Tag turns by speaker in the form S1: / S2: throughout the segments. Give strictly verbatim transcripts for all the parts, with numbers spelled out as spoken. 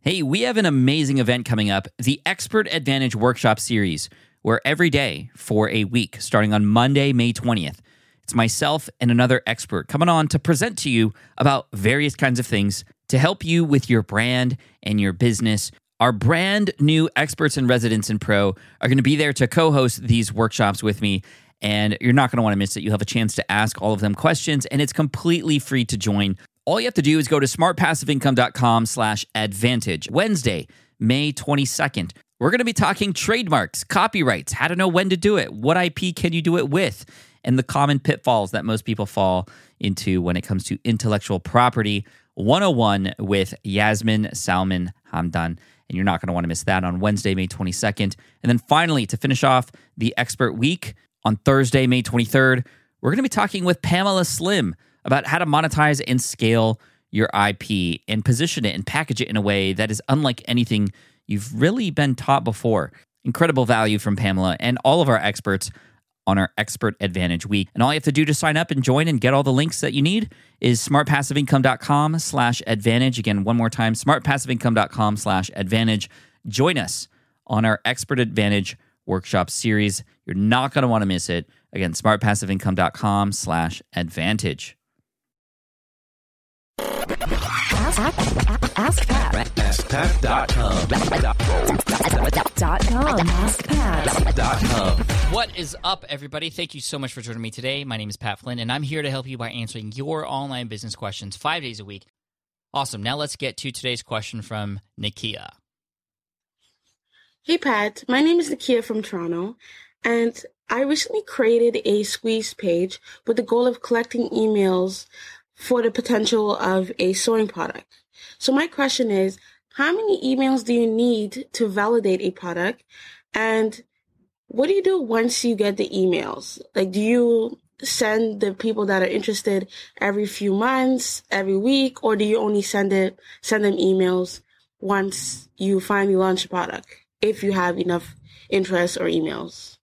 S1: Hey, we have an amazing event coming up, the Expert Advantage Workshop Series, where every day for a week, starting on Monday, May twentieth, it's myself and another expert coming on to present to you about various kinds of things to help you with your brand and your business. Our brand new experts and residents in Pro are going to be there to co-host these workshops with me, and you're not going to want to miss it. You'll have a chance to ask all of them questions, and it's completely free to join. All you have to do is go to smartpassiveincome.com slash advantage. Wednesday, May twenty-second. We're going to be talking trademarks, copyrights, how to know when to do it, what I P can you do it with, and the common pitfalls that most people fall into when it comes to intellectual property one oh one with Yasmin Salman Hamdan. And you're not going to want to miss that on Wednesday, May twenty-second. And then finally, to finish off the Expert Week, on Thursday, May twenty-third, we're going to be talking with Pamela Slim about how to monetize and scale your I P and position it and package it in a way that is unlike anything you've really been taught before. Incredible value from Pamela and all of our experts on our Expert Advantage Week. And all you have to do to sign up and join and get all the links that you need is smartpassiveincome.com slash advantage. Again, one more time, smartpassiveincome.com slash advantage. Join us on our Expert Advantage Workshop Series. You're not going to want to miss it. Again, smartpassiveincome.com slash advantage.
S2: Ask, ask, ask Pat.
S3: ask pat dot com.
S2: Dot com. Ask Pat.
S3: Dot com.
S4: What is up, everybody? Thank you so much for joining me today. My name is Pat Flynn, and I'm here to help you by answering your online business questions five days a week. Awesome. Now let's get to today's question from Nikia.
S5: Hey, Pat. My name is Nikia from Toronto, and I recently created a squeeze page with the goal of collecting emails for the potential of a sewing product. So my question is, how many emails do you need to validate a product? And what do you do once you get the emails? Like, do you send the people that are interested every few months, every week, or do you only send it, send them emails once you finally launch a product, if you have enough interest or emails?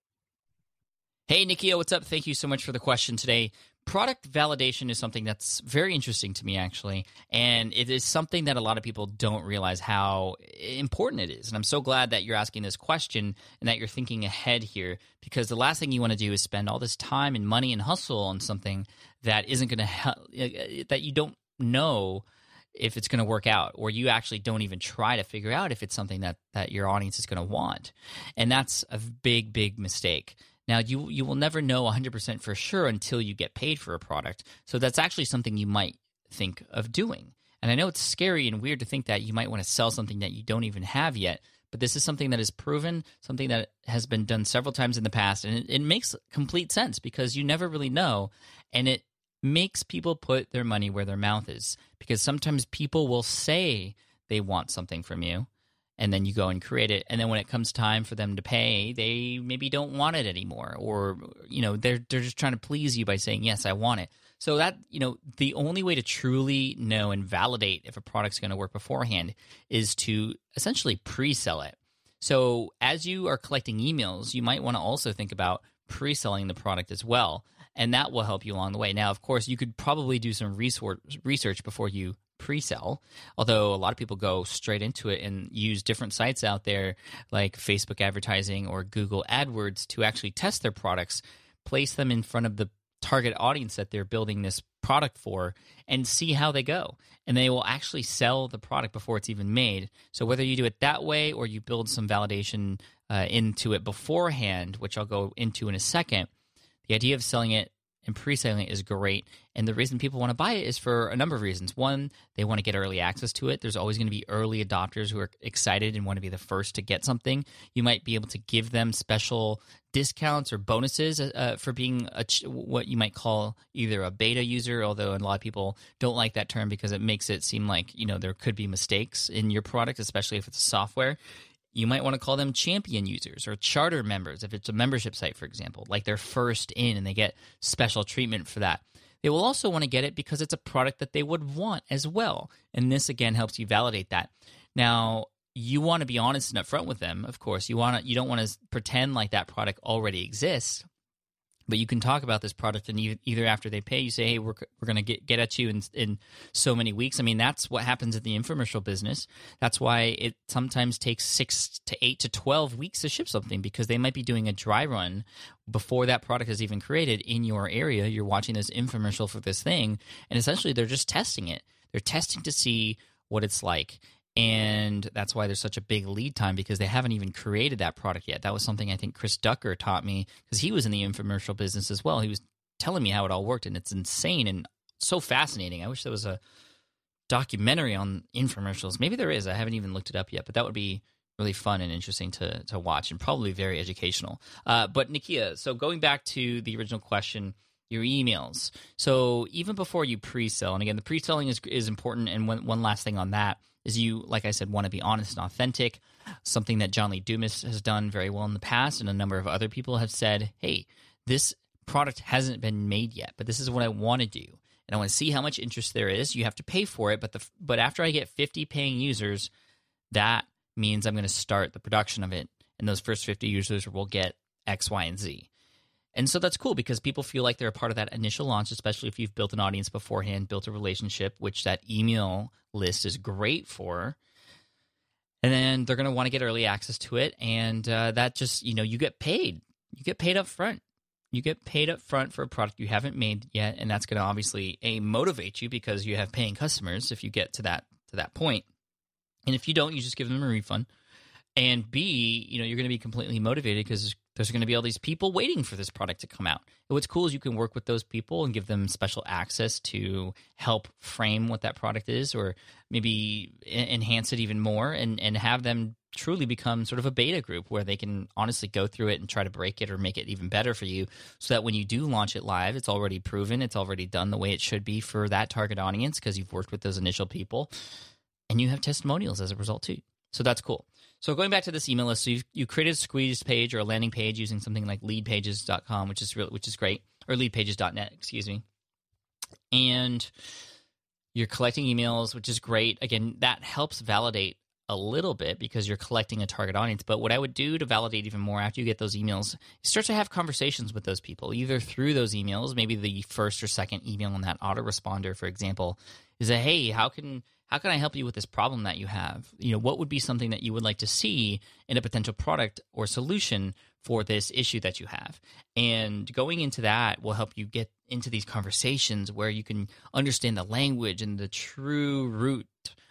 S4: Hey, Nikia, what's up? Thank you so much for the question today. Product validation is something that's very interesting to me, actually, and it is something that a lot of people don't realize how important it is. And I'm so glad that you're asking this question and that you're thinking ahead here, because the last thing you want to do is spend all this time and money and hustle on something that isn't going to help, that you don't know if it's going to work out, or you actually don't even try to figure out if it's something that, that your audience is going to want. And that's a big, big mistake. Now, you you will never know one hundred percent for sure until you get paid for a product. So that's actually something you might think of doing. And I know it's scary and weird to think that you might want to sell something that you don't even have yet, but this is something that is proven, something that has been done several times in the past, and it, it makes complete sense because you never really know, and it makes people put their money where their mouth is, because sometimes people will say they want something from you, and then you go and create it, and then when it comes time for them to pay, they maybe don't want it anymore, or you know they're they're just trying to please you by saying yes, I want it. So that you know the only way to truly know and validate if a product's going to work beforehand is to essentially pre-sell it. So as you are collecting emails, you might want to also think about pre-selling the product as well, and that will help you along the way. Now, of course, you could probably do some research before you pre-sell, although a lot of people go straight into it and use different sites out there like Facebook advertising or Google AdWords to actually test their products, place them in front of the target audience that they're building this product for, and see how they go. And they will actually sell the product before it's even made. So whether you do it that way or you build some validation uh, into it beforehand, which I'll go into in a second, the idea of selling it and pre-selling it is great. And the reason people want to buy it is for a number of reasons. One, they want to get early access to it. There's always going to be early adopters who are excited and want to be the first to get something. You might be able to give them special discounts or bonuses uh, for being a, what you might call either a beta user, although a lot of people don't like that term because it makes it seem like, you know, there could be mistakes in your product, especially if it's software. You might want to call them champion users or charter members if it's a membership site, for example, like they're first in and they get special treatment for that. They will also want to get it because it's a product that they would want as well. And this, again, helps you validate that. Now, you want to be honest and upfront with them, of course. You want to, you don't want to pretend like that product already exists. But you can talk about this product, and you, either after they pay, you say, hey, we're, we're going to get, get at you in, in so many weeks. I mean, that's what happens in the infomercial business. That's why it sometimes takes six to eight to twelve weeks to ship something, because they might be doing a dry run before that product is even created in your area. You're watching this infomercial for this thing, and essentially they're just testing it. They're testing to see what it's like. And that's why there's such a big lead time, because they haven't even created that product yet. That was something I think Chris Ducker taught me, because he was in the infomercial business as well. He was telling me how it all worked, and it's insane and so fascinating. I wish there was a documentary on infomercials. Maybe there is. I haven't even looked it up yet, but that would be really fun and interesting to to watch, and probably very educational. Uh, but Nikia, so going back to the original question, your emails. So even before you pre-sell, and again, the pre-selling is is important, and one, one last thing on that is you, like I said, want to be honest and authentic, something that John Lee Dumas has done very well in the past, and a number of other people have said, hey, this product hasn't been made yet, but this is what I want to do, and I want to see how much interest there is. You have to pay for it, but the but after I get fifty paying users, that means I'm going to start the production of it, and those first fifty users will get X, Y, and Z. And so that's cool, because people feel like they're a part of that initial launch, especially if you've built an audience beforehand, built a relationship, which that email list is great for. And then they're going to want to get early access to it. And uh, that just, you know, you get paid. You get paid up front. You get paid up front for a product you haven't made yet. And that's going to obviously, A, motivate you, because you have paying customers if you get to that to that point. And if you don't, you just give them a refund. And B, you know, you're going to be completely motivated, because there's going to be all these people waiting for this product to come out. And what's cool is you can work with those people and give them special access to help frame what that product is, or maybe enhance it even more, and, and have them truly become sort of a beta group where they can honestly go through it and try to break it or make it even better for you, so that when you do launch it live, it's already proven, it's already done the way it should be for that target audience, because you've worked with those initial people, and you have testimonials as a result too. So that's cool. So going back to this email list, so you've, you created a squeeze page or a landing page using something like lead pages dot com, which is real, which is great, or lead pages dot net, excuse me. And you're collecting emails, which is great. Again, that helps validate a little bit, because you're collecting a target audience. But what I would do to validate even more after you get those emails is start to have conversations with those people, either through those emails, maybe the first or second email in that autoresponder, for example, is a, hey, how can how can I help you with this problem that you have? You know, what would be something that you would like to see in a potential product or solution for this issue that you have? And going into that will help you get into these conversations where you can understand the language and the true root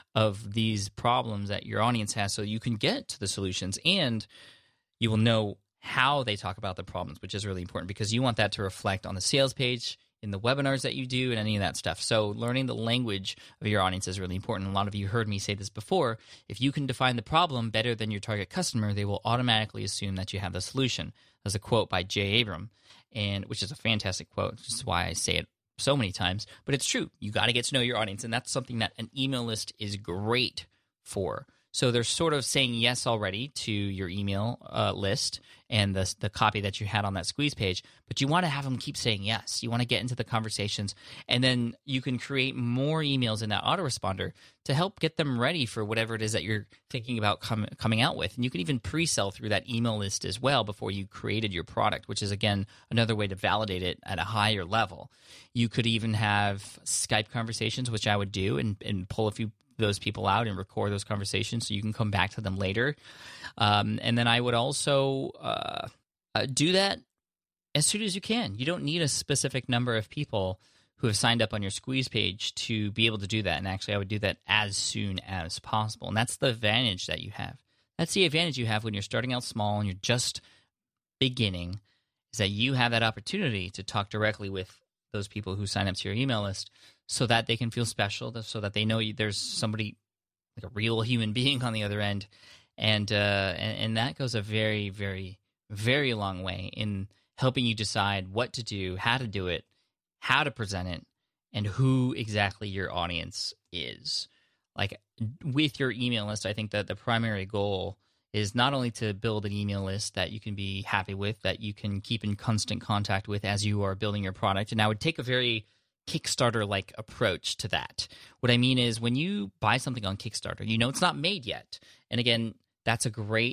S4: of these problems that your audience has, so you can get to the solutions, and you will know how they talk about the problems, which is really important, because you want that to reflect on the sales page, in the webinars that you do, and any of that stuff. So learning the language of your audience is really important. A lot of you heard me say this before. If you can define the problem better than your target customer, they will automatically assume that you have the solution. There's a quote by Jay Abram, and which is a fantastic quote, which is why I say it so many times, but it's true. You got to get to know your audience, and that's something that an email list is great for. So they're sort of saying yes already to your email uh, list and the the copy that you had on that squeeze page, but you want to have them keep saying yes. You want to get into the conversations, and then you can create more emails in that autoresponder to help get them ready for whatever it is that you're thinking about com- coming out with. And you can even pre-sell through that email list as well before you created your product, which is, again, another way to validate it at a higher level. You could even have Skype conversations, which I would do, and, and pull a few those people out and record those conversations so you can come back to them later. Um, and then I would also uh, uh, do that as soon as you can. You don't need a specific number of people who have signed up on your squeeze page to be able to do that. And actually, I would do that as soon as possible. And that's the advantage that you have. That's the advantage you have when you're starting out small and you're just beginning, is that you have that opportunity to talk directly with those people who sign up to your email list, so that they can feel special, so that they know you, there's somebody, like a real human being on the other end. And, uh, and and that goes a very, very, very long way in helping you decide what to do, how to do it, how to present it, and who exactly your audience is. Like with your email list, I think that the primary goal is not only to build an email list that you can be happy with, that you can keep in constant contact with as you are building your product. And I would take a very Kickstarter-like approach to that. What I mean is, when you buy something on Kickstarter, you know it's not made yet. And again, that's a great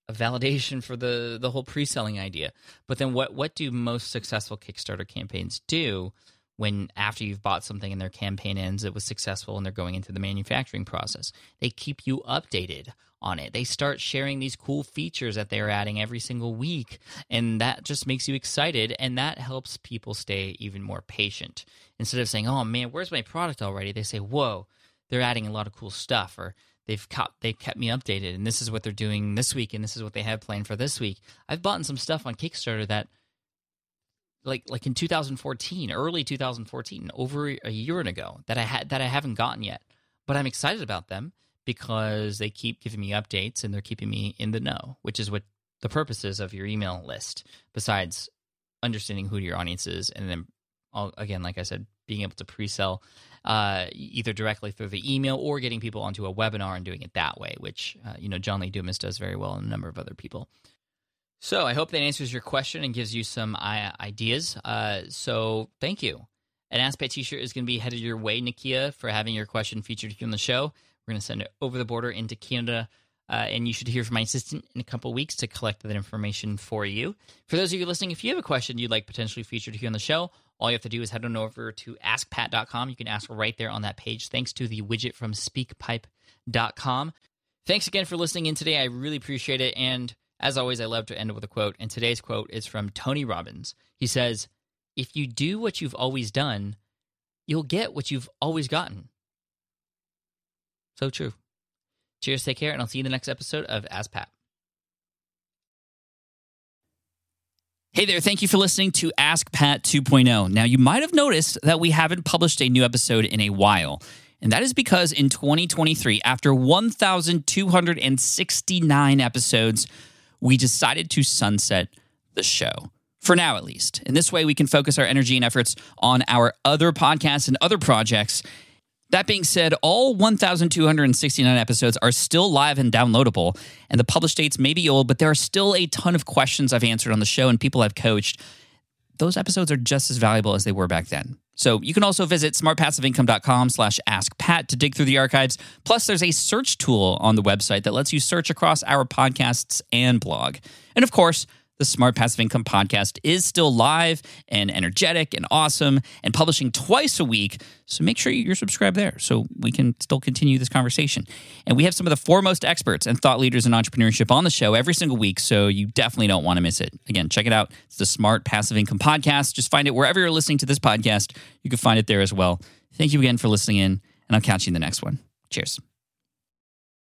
S4: a validation for the the whole pre-selling idea. But then what what do most successful Kickstarter campaigns do when after you've bought something and their campaign ends, it was successful and they're going into the manufacturing process? They keep you updated on it. They start sharing these cool features that they're adding every single week, and that just makes you excited, and that helps people stay even more patient. Instead of saying, oh man, where's my product already? They say, whoa, they're adding a lot of cool stuff, or they've kept, they've kept me updated, and this is what they're doing this week, and this is what they have planned for this week. I've bought some stuff on Kickstarter that like like in two thousand fourteen, early two thousand fourteen, over a year ago, that I had that I haven't gotten yet. But I'm excited about them because they keep giving me updates and they're keeping me in the know, which is what the purpose is of your email list, besides understanding who your audience is, and then, all, again, like I said, being able to pre-sell uh, either directly through the email or getting people onto a webinar and doing it that way, which uh, you know John Lee Dumas does very well, and a number of other people. So I hope that answers your question and gives you some uh, ideas. Uh, so thank you. An Ask Pat t-shirt is going to be headed your way, Nakia, for having your question featured here on the show. We're going to send it over the border into Canada, uh, and you should hear from my assistant in a couple weeks to collect that information for you. For those of you listening, if you have a question you'd like potentially featured here on the show, all you have to do is head on over to ask pat dot com. You can ask right there on that page, thanks to the widget from speak pipe dot com. Thanks again for listening in today. I really appreciate it, and as always, I love to end with a quote, and today's quote is from Tony Robbins. He says, if you do what you've always done, you'll get what you've always gotten. So true. Cheers, take care, and I'll see you in the next episode of Ask Pat.
S1: Hey there, thank you for listening to Ask Pat two point oh. Now, you might have noticed that we haven't published a new episode in a while, and that is because in twenty twenty-three, after one thousand two hundred sixty-nine episodes, we decided to sunset the show. For now, at least. In this way, we can focus our energy and efforts on our other podcasts and other projects. That being said, all one thousand two hundred sixty-nine episodes are still live and downloadable, and the published dates may be old, but there are still a ton of questions I've answered on the show and people I've coached. Those episodes are just as valuable as they were back then. So you can also visit smart passive income dot com slash ask pat to dig through the archives. Plus, there's a search tool on the website that lets you search across our podcasts and blog. And of course, the Smart Passive Income podcast is still live and energetic and awesome and publishing twice a week. So make sure you're subscribed there so we can still continue this conversation. And we have some of the foremost experts and thought leaders in entrepreneurship on the show every single week, so you definitely don't want to miss it. Again, check it out. It's the Smart Passive Income podcast. Just find it wherever you're listening to this podcast. You can find it there as well. Thank you again for listening in, and I'll catch you in the next one. Cheers.